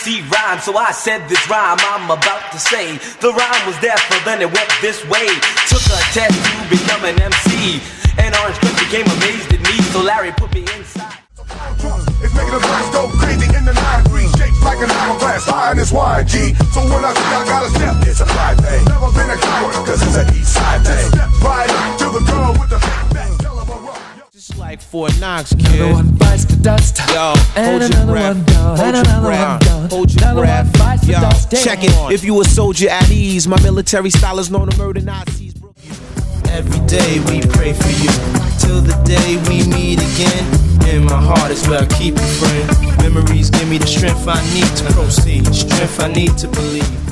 MC rhyme, so I said this rhyme I'm about to say. The rhyme was deaf, but then it went this way. Took a test to become an MC, and Orange Cliff became amazed at me, so Larry put me inside. It's making the glass go crazy in the 9-3, shaped like an hourglass, high in this YG. So when I see I gotta step, it's a pride thing. Never been a coward, cause it's an east side thing. Step right up to the girl with the fake back, tell her rough. Just like Fort Knox, kid. Another one bites the dust. Yo, and hold your another breath. one down. Hold And your another breath. one down. Hold your Another breath. one bites the Yo, dust. check it. If you a soldier at ease, my military style is known to murder Nazis. Every day we pray for you, till the day we meet again. In my heart is where I keep you, friend. Memories give me the strength I need to proceed, strength I need to believe.